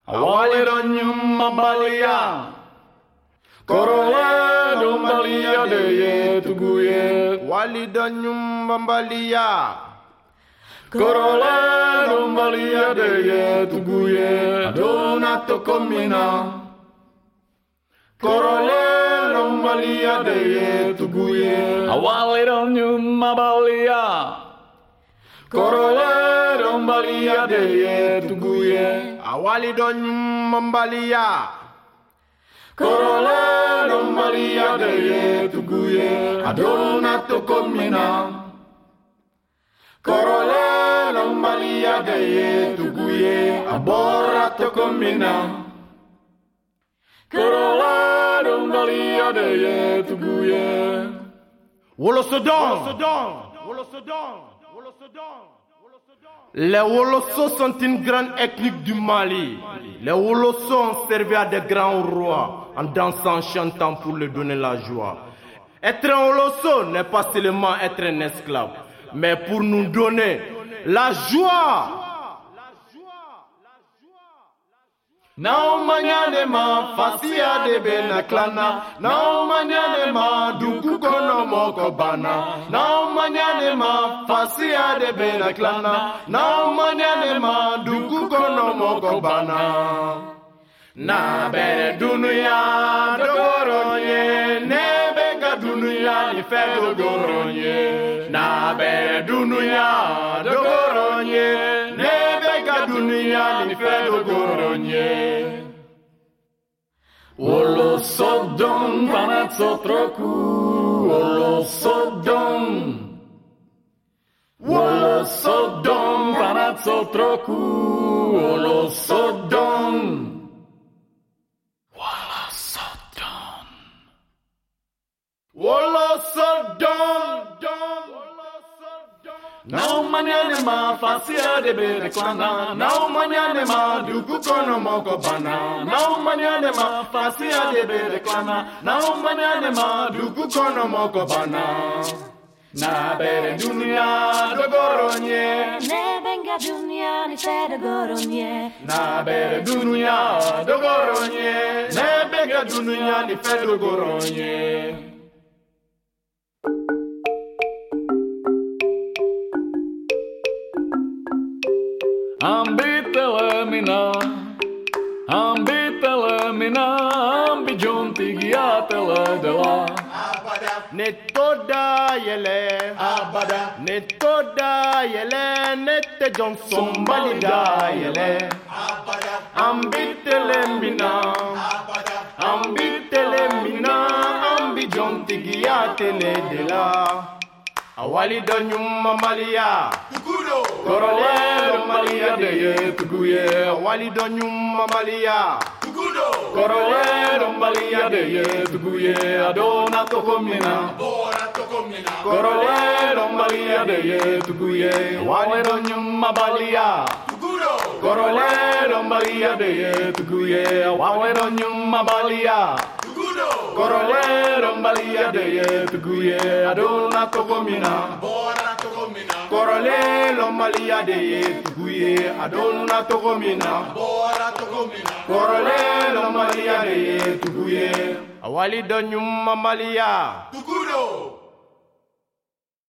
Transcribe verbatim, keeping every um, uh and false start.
Awali donyum mambalia. Korole dombalia de ye tuguye. Wali donyum mambalia. Korole dombalia de ye tuguye. Adona tokomina. Korole dombalia de ye tuguye. Awali donyum mambalia. Korole dombalia de ye tuguye. Awali donyum mambalia. Korole dombalia de ye tuguye. Adona tokomina. Korole dombalia de ye tuguye. Abora tokomina. Korole dombalia de ye tuguye. Wolosodon. Les Wolossos sont une grande ethnie du Mali. Les Wolossos ont servi à des grands rois en dansant, en chantant pour leur donner la joie. Être un Wolosso n'est pas seulement être un esclave, mais pour nous donner la joie. Now manyane ma fasia de benaklana. Now manyane ma duku kono moko bana. Now manyane ma fasia de benaklana. Now manyane ma duku kono moko bana. Na bere dunuya dogoronye. Nebega dunuya ni fe dogoronye. Na bere dunuya dogoronye. Nebega dunuya ni fe dogoronye. Wolosodon panazzo troku. Wolosodon. Wolosodon panazzo troku. Wolosodon. Wolosodon. Now manyane ma fasia de benaklana. Now manyane ma duku kono moko bana. Now manyane ma fasia de benaklana. Now manyane ma duku kono moko bana. Na bere dunia dogoronye. Ne benga dunia ni fe dogoronye. Na bere dunia dogoronye. Ne benga dunia ni fe dogoronye. Ambitele mina, ambitele mina, ambijonti giatele de la. Ne toda yele, Abada, ne toda yele, ne te Johnson balida yele. Ambitele mina, ambitele mina, ambijonti giatele de la. Awali donyum mambalia. Korole dombalia de ye tuguye. Awali donyum mambalia. Korole dombalia de ye tuguye. Adona tokomina. Korole dombalia de ye tuguye. Awali donyum mambalia. Korole dombalia de ye tuguye. Awali donyum mambalia. Korole dombalia de ye tuguye. Adona tokomina. Korole dombalia de ye tuguye. Adona tokomina. Korole dombalia de ye tuguye. Awali donyum mambalia.